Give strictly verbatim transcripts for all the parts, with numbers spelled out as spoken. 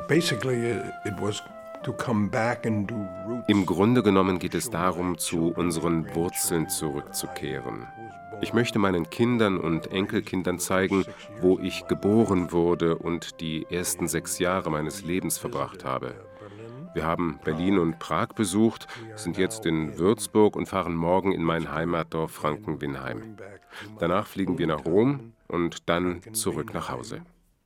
Im Grunde genommen geht es darum, zu unseren Wurzeln zurückzukehren. Ich möchte meinen Kindern und Enkelkindern zeigen, wo ich geboren wurde und die ersten sechs Jahre meines Lebens verbracht habe. Wir haben Berlin und Prag besucht, sind jetzt in Würzburg und fahren morgen in mein Heimatdorf Frankenwinheim. Danach fliegen wir nach Rom und dann zurück nach Hause.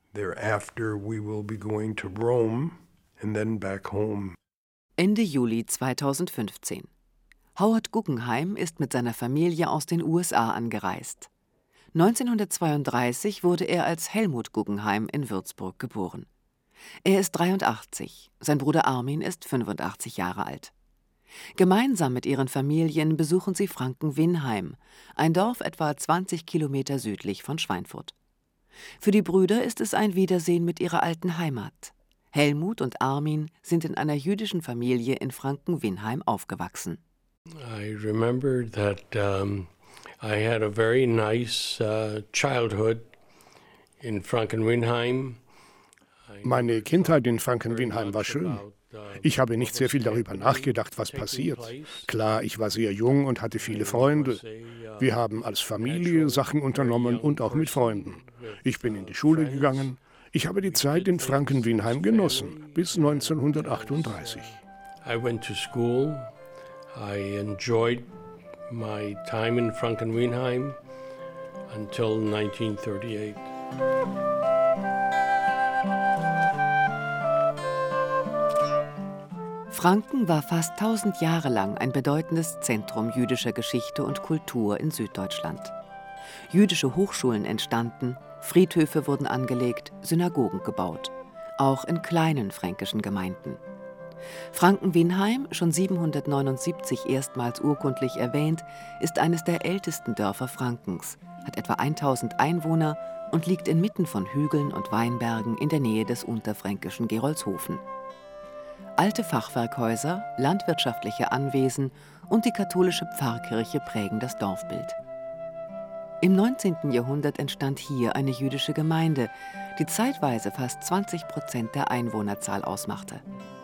Ende Juli zweitausendfünfzehn. Howard Guggenheim ist mit seiner Familie aus den U S A angereist. neunzehnhundertzweiunddreißig wurde er als Helmut Guggenheim in Würzburg geboren. Er ist dreiundachtzig, sein Bruder Armin ist fünfundachtzig Jahre alt. Gemeinsam mit ihren Familien besuchen sie Frankenwinheim, ein Dorf etwa zwanzig Kilometer südlich von Schweinfurt. Für die Brüder ist es ein Wiedersehen mit ihrer alten Heimat. Helmut und Armin sind in einer jüdischen Familie in Frankenwinheim aufgewachsen. I remember that um, I had a very nice uh, childhood in Frankenwinheim. Meine Kindheit in Frankenwinheim war schön. Ich habe nicht sehr viel darüber nachgedacht, was passiert. Klar, ich war sehr jung und hatte viele Freunde. Wir haben als Familie Sachen unternommen und auch mit Freunden. Ich bin in die Schule gegangen. Ich habe die Zeit in Frankenwinheim genossen, bis neunzehnhundertachtunddreißig. I went to school. I enjoyed my time in Frankenwinheim until nineteen thirty-eight. Franken war fast tausend Jahre lang ein bedeutendes Zentrum jüdischer Geschichte und Kultur in Süddeutschland. Jüdische Hochschulen entstanden, Friedhöfe wurden angelegt, Synagogen gebaut, auch in kleinen fränkischen Gemeinden. Frankenwinheim, schon siebenhundertneunundsiebzig erstmals urkundlich erwähnt, ist eines der ältesten Dörfer Frankens, hat etwa tausend Einwohner und liegt inmitten von Hügeln und Weinbergen in der Nähe des unterfränkischen Gerolzhofen. Alte Fachwerkhäuser, landwirtschaftliche Anwesen und die katholische Pfarrkirche prägen das Dorfbild. Im neunzehnten Jahrhundert entstand hier eine jüdische Gemeinde, die zeitweise fast zwanzig Prozent der Einwohnerzahl ausmachte.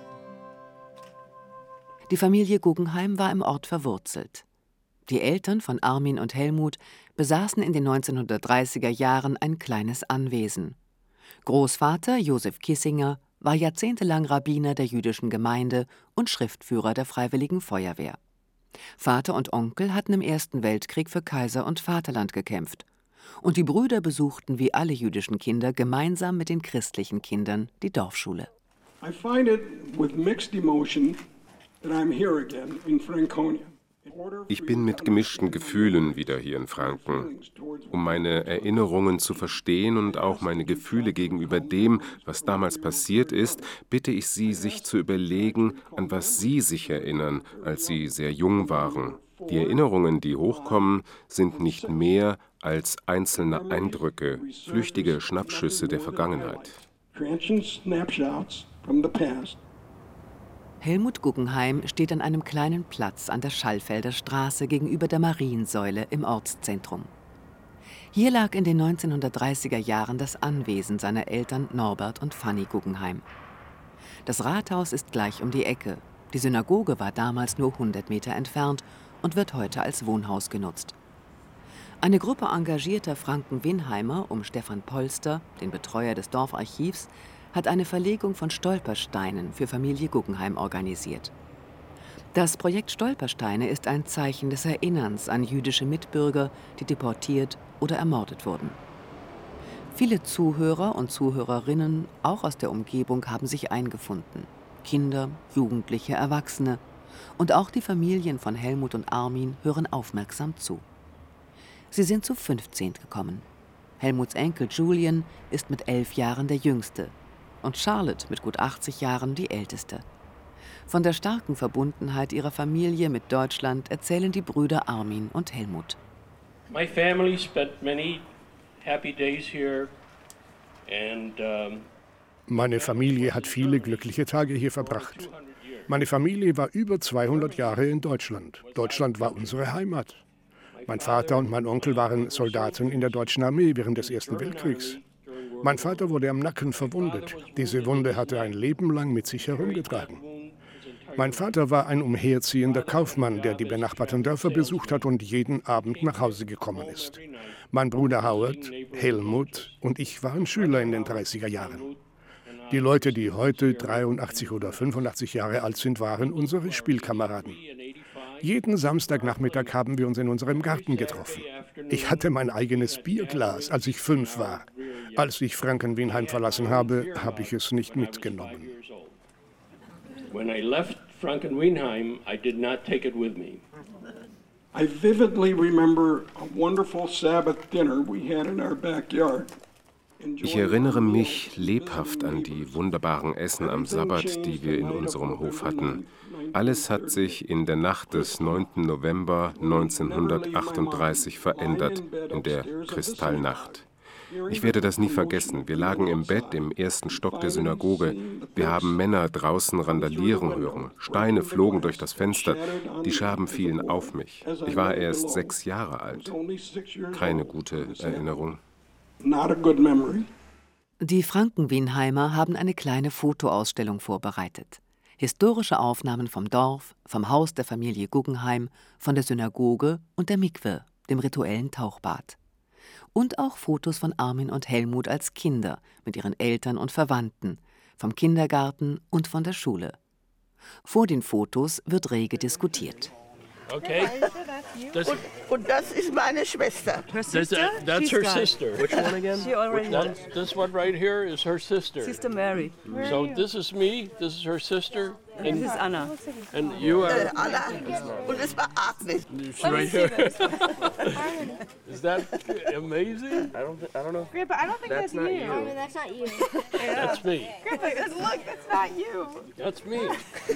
Die Familie Guggenheim war im Ort verwurzelt. Die Eltern von Armin und Helmut besaßen in den neunzehnhundertdreißiger Jahren ein kleines Anwesen. Großvater Josef Kissinger war jahrzehntelang Rabbiner der jüdischen Gemeinde und Schriftführer der Freiwilligen Feuerwehr. Vater und Onkel hatten im Ersten Weltkrieg für Kaiser und Vaterland gekämpft. Und die Brüder besuchten wie alle jüdischen Kinder gemeinsam mit den christlichen Kindern die Dorfschule. I find it with mixed emotion that I'm here again in Franconia. Ich bin mit gemischten Gefühlen wieder hier in Franken. Um meine Erinnerungen zu verstehen und auch meine Gefühle gegenüber dem, was damals passiert ist, bitte ich Sie, sich zu überlegen, an was Sie sich erinnern, als Sie sehr jung waren. Die Erinnerungen, die hochkommen, sind nicht mehr als einzelne Eindrücke, flüchtige Schnappschüsse der Vergangenheit. Helmut Guggenheim steht an einem kleinen Platz an der Schallfelder Straße gegenüber der Mariensäule im Ortszentrum. Hier lag in den neunzehnhundertdreißiger Jahren das Anwesen seiner Eltern Norbert und Fanny Guggenheim. Das Rathaus ist gleich um die Ecke. Die Synagoge war damals nur hundert Meter entfernt und wird heute als Wohnhaus genutzt. Eine Gruppe engagierter Frankenwinheimer um Stefan Polster, den Betreuer des Dorfarchivs, hat eine Verlegung von Stolpersteinen für Familie Guggenheim organisiert. Das Projekt Stolpersteine ist ein Zeichen des Erinnerns an jüdische Mitbürger, die deportiert oder ermordet wurden. Viele Zuhörer und Zuhörerinnen, auch aus der Umgebung, haben sich eingefunden. Kinder, Jugendliche, Erwachsene und auch die Familien von Helmut und Armin hören aufmerksam zu. Sie sind zu fünfzehnt gekommen. Helmuts Enkel Julian ist mit elf Jahren der Jüngste und Charlotte mit gut achtzig Jahren die Älteste. Von der starken Verbundenheit ihrer Familie mit Deutschland erzählen die Brüder Armin und Helmut. My family spent many happy days here and um, Meine Familie hat viele glückliche Tage hier verbracht. Meine Familie war über zweihundert Jahre in Deutschland. Deutschland war unsere Heimat. Mein Vater und mein Onkel waren Soldaten in der deutschen Armee während des Ersten Weltkriegs. Mein Vater wurde am Nacken verwundet. Diese Wunde hatte er ein Leben lang mit sich herumgetragen. Mein Vater war ein umherziehender Kaufmann, der die benachbarten Dörfer besucht hat und jeden Abend nach Hause gekommen ist. Mein Bruder Howard, Helmut und ich waren Schüler in den dreißiger Jahren. Die Leute, die heute dreiundachtzig oder fünfundachtzig Jahre alt sind, waren unsere Spielkameraden. Jeden Samstagnachmittag haben wir uns in unserem Garten getroffen. Ich hatte mein eigenes Bierglas, als ich fünf war. Als ich Frankenwinheim verlassen habe, habe ich es nicht mitgenommen. When I left Frankenwinheim, I did not take it with me. I vividly remember a wonderful Sabbath dinner we had in our backyard. Ich erinnere mich lebhaft an die wunderbaren Essen am Sabbat, die wir in unserem Hof hatten. Alles hat sich in der Nacht des neunten November neunzehnhundertachtunddreißig verändert, in der Kristallnacht. Ich werde das nie vergessen. Wir lagen im Bett im ersten Stock der Synagoge. Wir haben Männer draußen randalieren hören. Steine flogen durch das Fenster. Die Scherben fielen auf mich. Ich war erst sechs Jahre alt. Keine gute Erinnerung. Die Frankenwinheimer haben eine kleine Fotoausstellung vorbereitet. Historische Aufnahmen vom Dorf, vom Haus der Familie Guggenheim, von der Synagoge und der Mikwe, dem rituellen Tauchbad. Und auch Fotos von Armin und Helmut als Kinder mit ihren Eltern und Verwandten, vom Kindergarten und von der Schule. Vor den Fotos wird rege diskutiert. Okay. Und, und das ist meine Schwester. Her sister? That, that's her sister. Which one again? She already that, this one right here is her sister. Sister Mary. So this is me, this is her sister. And this is Anna. And you are... Uh, Anna. Und es war Agnes. Right here. Is that amazing? I don't, I don't know. Grandpa, I don't think that's, that's, not you. you. I mean, that's not you. Yeah. That's me. Grandpa, look, that's not you. That's me.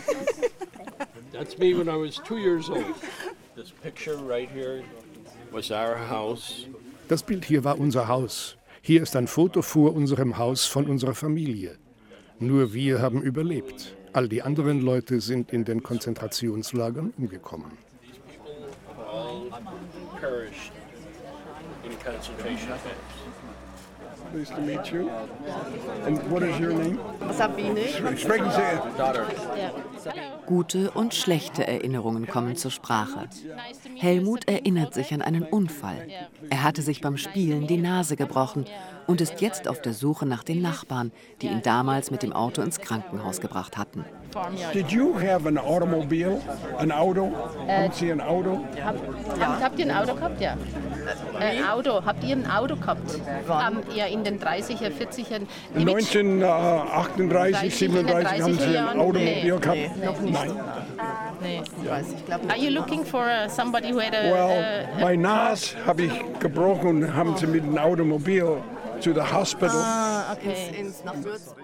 That's me when I was two years old. This picture right here was our house. Das Bild hier war unser Haus. Hier ist ein Foto vor unserem Haus von unserer Familie. Nur wir haben überlebt. All die anderen Leute sind in den Konzentrationslagern umgekommen. These people all perished in concentration camps. Nice to meet you. And what is your name? Sabine. Sprechen Sie. Daughter. Gute und schlechte Erinnerungen kommen zur Sprache. Helmut erinnert sich an einen Unfall. Er hatte sich beim Spielen die Nase gebrochen und ist jetzt auf der Suche nach den Nachbarn, die ihn damals mit dem Auto ins Krankenhaus gebracht hatten. Did you have an automobile? Ein Auto? Haben Sie ein Auto? Hab, habt, habt ihr ein Auto gehabt? Ja. Ein Auto. Habt ihr ein Auto gehabt? Ähm, ja, in den dreißiger, vierziger... neunzehnhundertachtunddreißig, siebenunddreißig haben Sie ein Automobil nee, gehabt? Nee, noch nicht. Nein. Nee. Are you looking for uh, somebody who had a... Well, uh, mein Nas habe ich gebrochen und haben Sie mit dem Automobil zu der Hospital. Ah, okay. Ins, ins, nach Würzburg.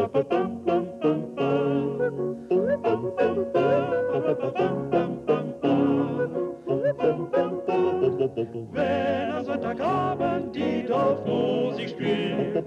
Wenn am Sonntagabend die Dorfmusik spielt,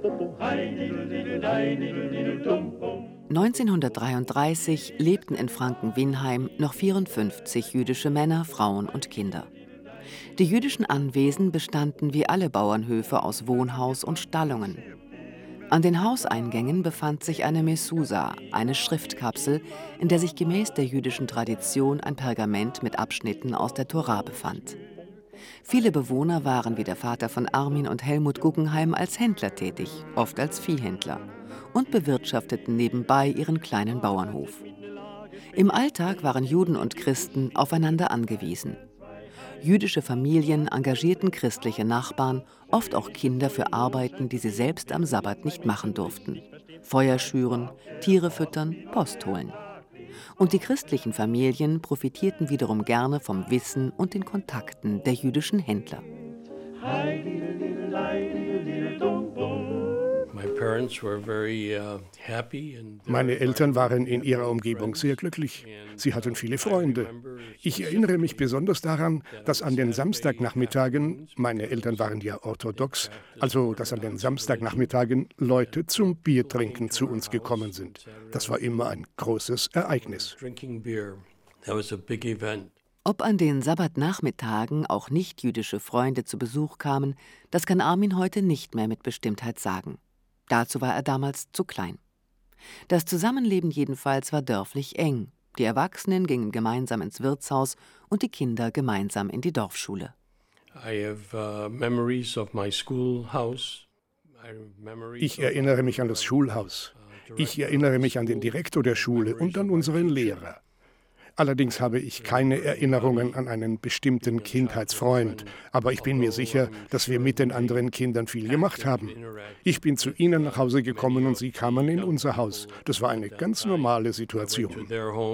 neunzehnhundertdreiunddreißig lebten in Frankenwinheim noch vierundfünfzig jüdische Männer, Frauen und Kinder. Die jüdischen Anwesen bestanden wie alle Bauernhöfe aus Wohnhaus und Stallungen. An den Hauseingängen befand sich eine Mesusa, eine Schriftkapsel, in der sich gemäß der jüdischen Tradition ein Pergament mit Abschnitten aus der Tora befand. Viele Bewohner waren wie der Vater von Armin und Helmut Guggenheim als Händler tätig, oft als Viehhändler, und bewirtschafteten nebenbei ihren kleinen Bauernhof. Im Alltag waren Juden und Christen aufeinander angewiesen. Jüdische Familien engagierten christliche Nachbarn, oft auch Kinder für Arbeiten, die sie selbst am Sabbat nicht machen durften. Feuer schüren, Tiere füttern, Post holen. Und die christlichen Familien profitierten wiederum gerne vom Wissen und den Kontakten der jüdischen Händler. Meine Eltern waren in ihrer Umgebung sehr glücklich. Sie hatten viele Freunde. Ich erinnere mich besonders daran, dass an den Samstagnachmittagen, meine Eltern waren ja orthodox, also dass an den Samstagnachmittagen Leute zum Biertrinken zu uns gekommen sind. Das war immer ein großes Ereignis. Ob an den Sabbatnachmittagen auch nicht-jüdische Freunde zu Besuch kamen, das kann Armin heute nicht mehr mit Bestimmtheit sagen. Dazu war er damals zu klein. Das Zusammenleben jedenfalls war dörflich eng. Die Erwachsenen gingen gemeinsam ins Wirtshaus und die Kinder gemeinsam in die Dorfschule. Ich erinnere mich an das Schulhaus. Ich erinnere mich an den Direktor der Schule und an unseren Lehrer. Allerdings habe ich keine Erinnerungen an einen bestimmten Kindheitsfreund, aber ich bin mir sicher, dass wir mit den anderen Kindern viel gemacht haben. Ich bin zu ihnen nach Hause gekommen und sie kamen in unser Haus. Das war eine ganz normale Situation.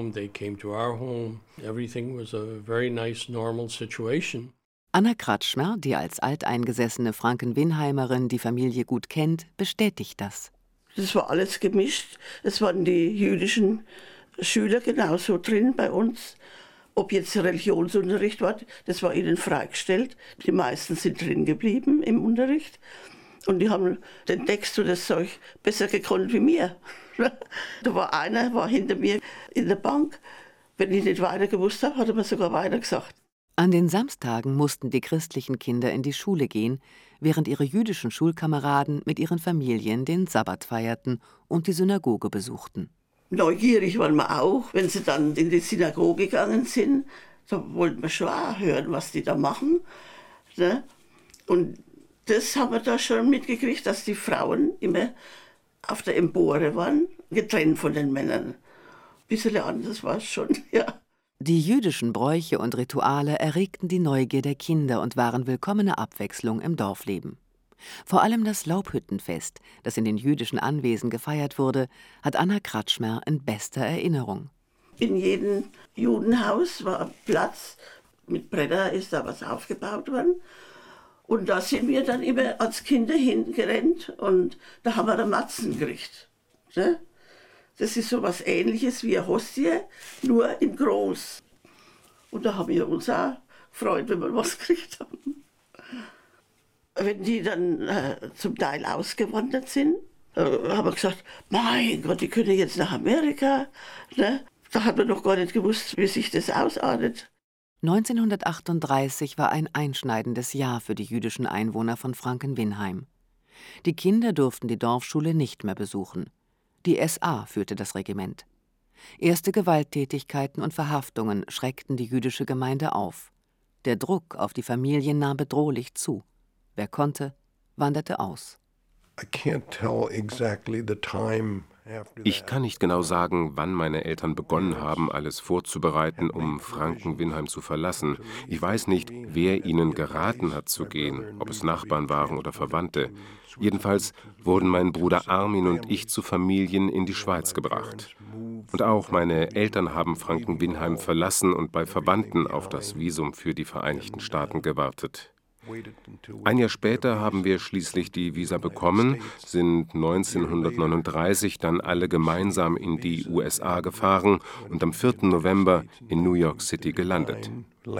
Anna Kratschmer, die als alteingesessene Franken-Winheimerin die Familie gut kennt, bestätigt das. Das war alles gemischt. Es waren die jüdischen Schüler genauso drin bei uns. Ob jetzt Religionsunterricht war, das war ihnen freigestellt. Die meisten sind drin geblieben im Unterricht. Und die haben den Text und das Zeug besser gekonnt wie mir. Da war einer, war hinter mir in der Bank. Wenn ich nicht weiter gewusst habe, hat er mir sogar weiter gesagt. An den Samstagen mussten die christlichen Kinder in die Schule gehen, während ihre jüdischen Schulkameraden mit ihren Familien den Sabbat feierten und die Synagoge besuchten. Neugierig waren wir auch, wenn sie dann in die Synagoge gegangen sind. Da wollten wir schon auch hören, was die da machen. Ne? Und das haben wir da schon mitgekriegt, dass die Frauen immer auf der Empore waren, getrennt von den Männern. Ein bisschen anders war es schon, ja. Die jüdischen Bräuche und Rituale erregten die Neugier der Kinder und waren willkommene Abwechslung im Dorfleben. Vor allem das Laubhüttenfest, das in den jüdischen Anwesen gefeiert wurde, hat Anna Kratschmer in bester Erinnerung. In jedem Judenhaus war ein Platz, mit Bretter ist da was aufgebaut worden. Und da sind wir dann immer als Kinder hingerannt und da haben wir eine Matzen gekriegt. Ne? Das ist so was Ähnliches wie eine Hostie, nur in groß. Und da haben wir uns auch gefreut, wenn wir was gekriegt haben. Wenn die dann äh, zum Teil ausgewandert sind, äh, haben wir gesagt, mein Gott, die können jetzt nach Amerika. Ne? Da hat man noch gar nicht gewusst, wie sich das ausartet. neunzehnhundertachtunddreißig war ein einschneidendes Jahr für die jüdischen Einwohner von Franken-Winheim. Die Kinder durften die Dorfschule nicht mehr besuchen. Die S A führte das Regiment. Erste Gewalttätigkeiten und Verhaftungen schreckten die jüdische Gemeinde auf. Der Druck auf die Familien nahm bedrohlich zu. Wer konnte, wanderte aus. Ich kann nicht genau sagen, wann meine Eltern begonnen haben, alles vorzubereiten, um Franken-Winheim zu verlassen. Ich weiß nicht, wer ihnen geraten hat zu gehen, ob es Nachbarn waren oder Verwandte. Jedenfalls wurden mein Bruder Armin und ich zu Familien in die Schweiz gebracht. Und auch meine Eltern haben Franken-Winheim verlassen und bei Verwandten auf das Visum für die Vereinigten Staaten gewartet. Ein Jahr später haben wir schließlich die Visa bekommen, sind neunzehnhundertneununddreißig dann alle gemeinsam in die U S A gefahren und am vierten November in New York City gelandet.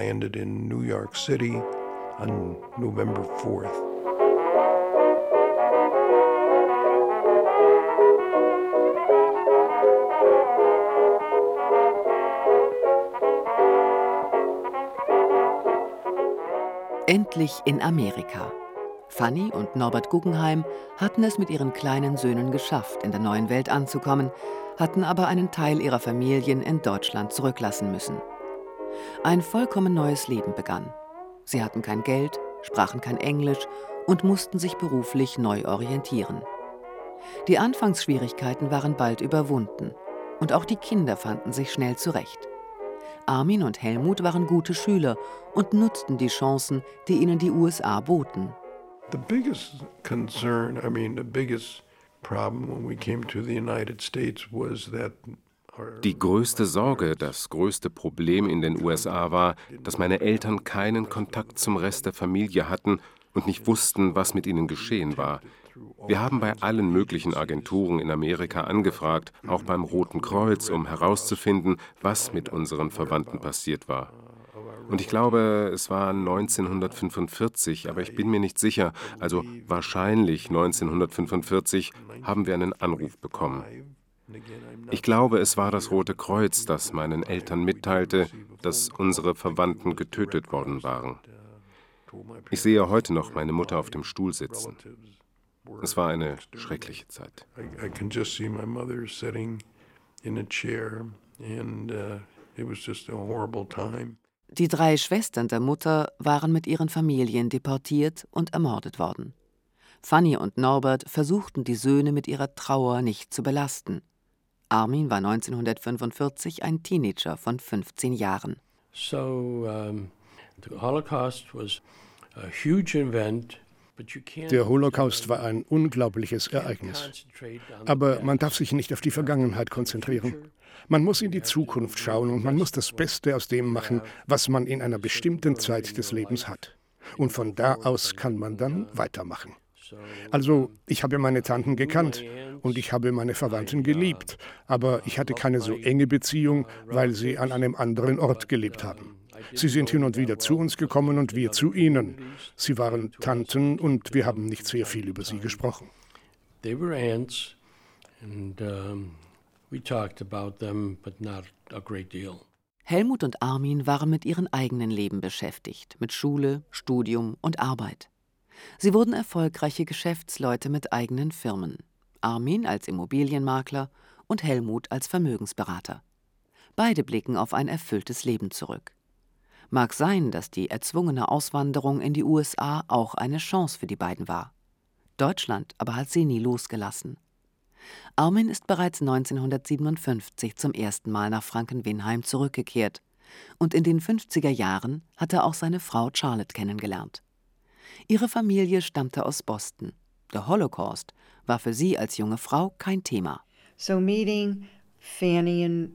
Endlich in Amerika. Fanny und Norbert Guggenheim hatten es mit ihren kleinen Söhnen geschafft, in der neuen Welt anzukommen, hatten aber einen Teil ihrer Familien in Deutschland zurücklassen müssen. Ein vollkommen neues Leben begann. Sie hatten kein Geld, sprachen kein Englisch und mussten sich beruflich neu orientieren. Die Anfangsschwierigkeiten waren bald überwunden und auch die Kinder fanden sich schnell zurecht. Armin und Helmut waren gute Schüler und nutzten die Chancen, die ihnen die U S A boten. The biggest concern, I mean, the biggest problem when we came to the United States was that Die größte Sorge, das größte Problem in den U S A war, dass meine Eltern keinen Kontakt zum Rest der Familie hatten und nicht wussten, was mit ihnen geschehen war. Wir haben bei allen möglichen Agenturen in Amerika angefragt, auch beim Roten Kreuz, um herauszufinden, was mit unseren Verwandten passiert war. Und ich glaube, es war neunzehnhundertfünfundvierzig, aber ich bin mir nicht sicher, also wahrscheinlich neunzehnhundertfünfundvierzig haben wir einen Anruf bekommen. Ich glaube, es war das Rote Kreuz, das meinen Eltern mitteilte, dass unsere Verwandten getötet worden waren. Ich sehe heute noch meine Mutter auf dem Stuhl sitzen. Es war eine schreckliche Zeit. I, I can just see my mother sitting in a chair and uh, it was just a horrible time. Die drei Schwestern der Mutter waren mit ihren Familien deportiert und ermordet worden. Fanny und Norbert versuchten, die Söhne mit ihrer Trauer nicht zu belasten. Armin war neunzehnhundertfünfundvierzig ein Teenager von fünfzehn Jahren. So, um, the Holocaust was a huge event. Der Holocaust war ein unglaubliches Ereignis. Aber man darf sich nicht auf die Vergangenheit konzentrieren. Man muss in die Zukunft schauen und man muss das Beste aus dem machen, was man in einer bestimmten Zeit des Lebens hat. Und von da aus kann man dann weitermachen. Also, ich habe meine Tanten gekannt und ich habe meine Verwandten geliebt, aber ich hatte keine so enge Beziehung, weil sie an einem anderen Ort gelebt haben. Sie sind hin und wieder zu uns gekommen und wir zu ihnen. Sie waren Tanten und wir haben nicht sehr viel über sie gesprochen. They were aunts and um, we talked about them, but not a great deal. Helmut und Armin waren mit ihrem eigenen Leben beschäftigt, mit Schule, Studium und Arbeit. Sie wurden erfolgreiche Geschäftsleute mit eigenen Firmen. Armin als Immobilienmakler und Helmut als Vermögensberater. Beide blicken auf ein erfülltes Leben zurück. Mag sein, dass die erzwungene Auswanderung in die U S A auch eine Chance für die beiden war. Deutschland aber hat sie nie losgelassen. Armin ist bereits neunzehnhundertsiebenundfünfzig zum ersten Mal nach Frankenwinheim zurückgekehrt und in den fünfziger Jahren hat er auch seine Frau Charlotte kennengelernt. Ihre Familie stammte aus Boston. Der Holocaust war für sie als junge Frau kein Thema. So meeting Fanny and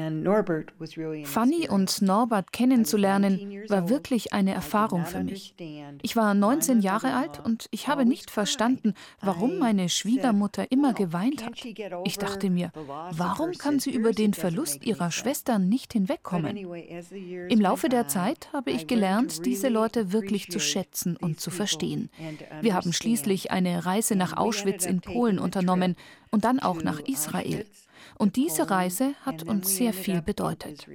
Fanny und Norbert kennenzulernen, war wirklich eine Erfahrung für mich. Ich war neunzehn Jahre alt und ich habe nicht verstanden, warum meine Schwiegermutter immer geweint hat. Ich dachte mir, warum kann sie über den Verlust ihrer Schwestern nicht hinwegkommen? Im Laufe der Zeit habe ich gelernt, diese Leute wirklich zu schätzen und zu verstehen. Wir haben schließlich eine Reise nach Auschwitz in Polen unternommen und dann auch nach Israel. Und diese Reise hat uns sehr viel bedeutet.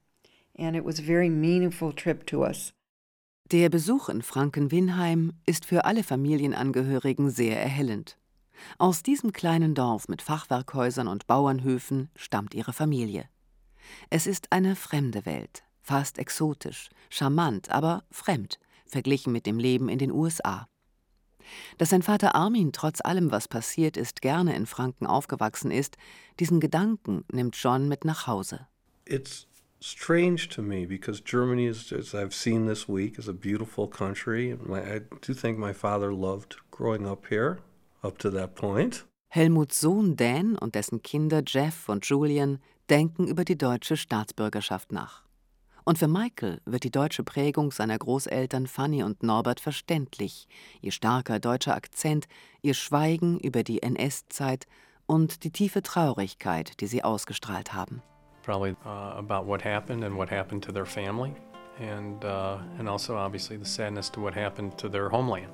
Der Besuch in Frankenwinheim ist für alle Familienangehörigen sehr erhellend. Aus diesem kleinen Dorf mit Fachwerkhäusern und Bauernhöfen stammt ihre Familie. Es ist eine fremde Welt, fast exotisch, charmant, aber fremd, verglichen mit dem Leben in den U S A. Dass sein Vater Armin trotz allem, was passiert ist, gerne in Franken aufgewachsen ist, diesen Gedanken nimmt John mit nach Hause. It's strange to me because Germany is, as I've seen this week, is a beautiful country. I do think my father loved growing up here up to that point. Helmuts Sohn Dan und dessen Kinder Jeff und Julian denken über die deutsche Staatsbürgerschaft nach. Und für Michael wird die deutsche Prägung seiner Großeltern Fanny und Norbert verständlich, ihr starker deutscher Akzent, ihr Schweigen über die N S-Zeit und die tiefe Traurigkeit, die sie ausgestrahlt haben. Probably uh, about what happened and what happened to their family and uh, and also obviously the sadness to what happened to their homeland.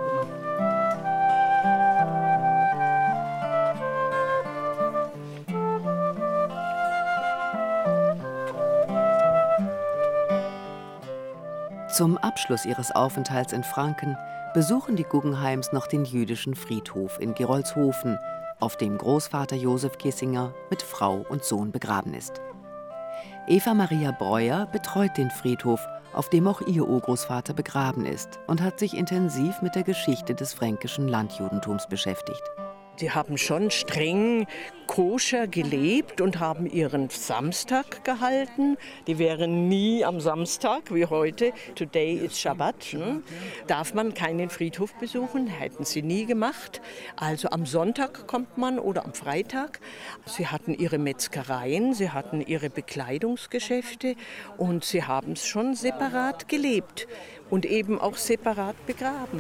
Zum Abschluss ihres Aufenthalts in Franken besuchen die Guggenheims noch den jüdischen Friedhof in Gerolzhofen, auf dem Großvater Josef Kissinger mit Frau und Sohn begraben ist. Eva Maria Breuer betreut den Friedhof, auf dem auch ihr Urgroßvater begraben ist, und hat sich intensiv mit der Geschichte des fränkischen Landjudentums beschäftigt. Sie haben schon streng koscher gelebt und haben ihren Samstag gehalten. Die wären nie am Samstag wie heute. Today is Shabbat. Ne? Darf man keinen Friedhof besuchen, hätten sie nie gemacht. Also am Sonntag kommt man oder am Freitag. Sie hatten ihre Metzgereien, sie hatten ihre Bekleidungsgeschäfte und sie haben es schon separat gelebt und eben auch separat begraben.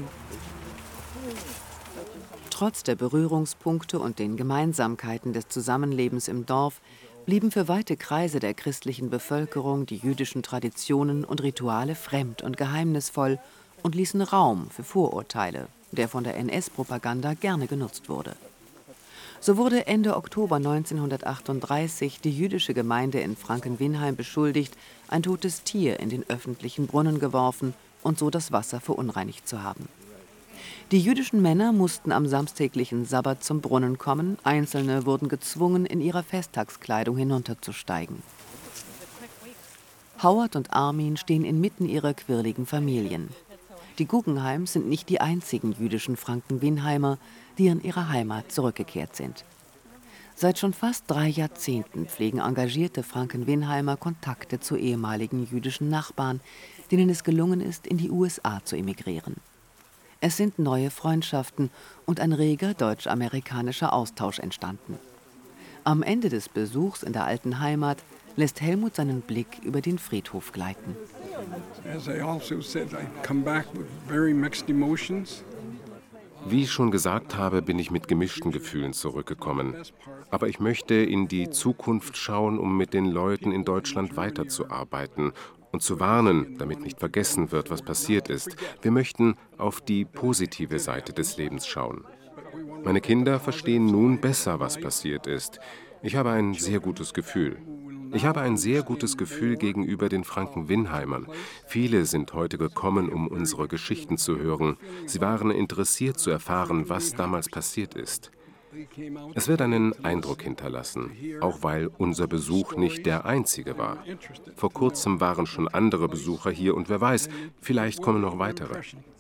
Trotz der Berührungspunkte und den Gemeinsamkeiten des Zusammenlebens im Dorf blieben für weite Kreise der christlichen Bevölkerung die jüdischen Traditionen und Rituale fremd und geheimnisvoll und ließen Raum für Vorurteile, der von der N S-Propaganda gerne genutzt wurde. So wurde Ende Oktober neunzehnhundertachtunddreißig die jüdische Gemeinde in Frankenwinheim beschuldigt, ein totes Tier in den öffentlichen Brunnen geworfen und so das Wasser verunreinigt zu haben. Die jüdischen Männer mussten am samstäglichen Sabbat zum Brunnen kommen, Einzelne wurden gezwungen, in ihrer Festtagskleidung hinunterzusteigen. Howard und Armin stehen inmitten ihrer quirligen Familien. Die Guggenheims sind nicht die einzigen jüdischen Franken-Winheimer, die in ihre Heimat zurückgekehrt sind. Seit schon fast drei Jahrzehnten pflegen engagierte Franken-Winheimer Kontakte zu ehemaligen jüdischen Nachbarn, denen es gelungen ist, in die U S A zu emigrieren. Es sind neue Freundschaften und ein reger deutsch-amerikanischer Austausch entstanden. Am Ende des Besuchs in der alten Heimat lässt Helmut seinen Blick über den Friedhof gleiten. Wie ich schon gesagt habe, bin ich mit gemischten Gefühlen zurückgekommen. Aber ich möchte in die Zukunft schauen, um mit den Leuten in Deutschland weiterzuarbeiten und zu warnen, damit nicht vergessen wird, was passiert ist. Wir möchten auf die positive Seite des Lebens schauen. Meine Kinder verstehen nun besser, was passiert ist. Ich habe ein sehr gutes Gefühl. Ich habe ein sehr gutes Gefühl gegenüber den Franken-Winheimern. Viele sind heute gekommen, um unsere Geschichten zu hören. Sie waren interessiert zu erfahren, was damals passiert ist. Es wird einen Eindruck hinterlassen, auch weil unser Besuch nicht der einzige war. Vor kurzem waren schon andere Besucher hier und wer weiß, vielleicht kommen noch weitere.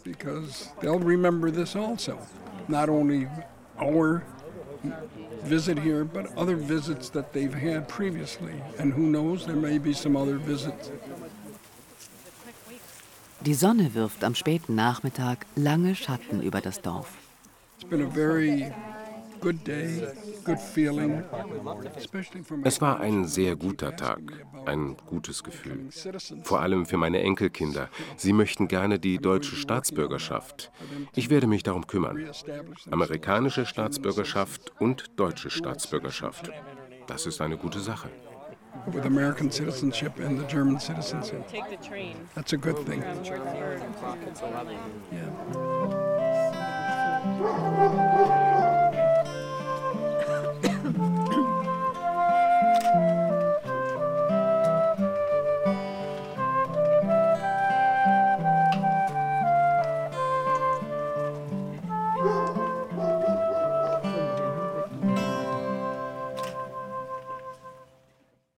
Visit here, but other visits that they've had previously. And who knows, there may be some other visits. Die Sonne wirft am späten Nachmittag lange Schatten über das Dorf. It's been a very good day, good feeling. Es war ein sehr guter Tag, ein gutes Gefühl. Vor allem für meine Enkelkinder. Sie möchten gerne die deutsche Staatsbürgerschaft. Ich werde mich darum kümmern. Amerikanische Staatsbürgerschaft und deutsche Staatsbürgerschaft. Das ist eine gute Sache. With American citizenship and the German citizenship. That's a good thing. Yeah.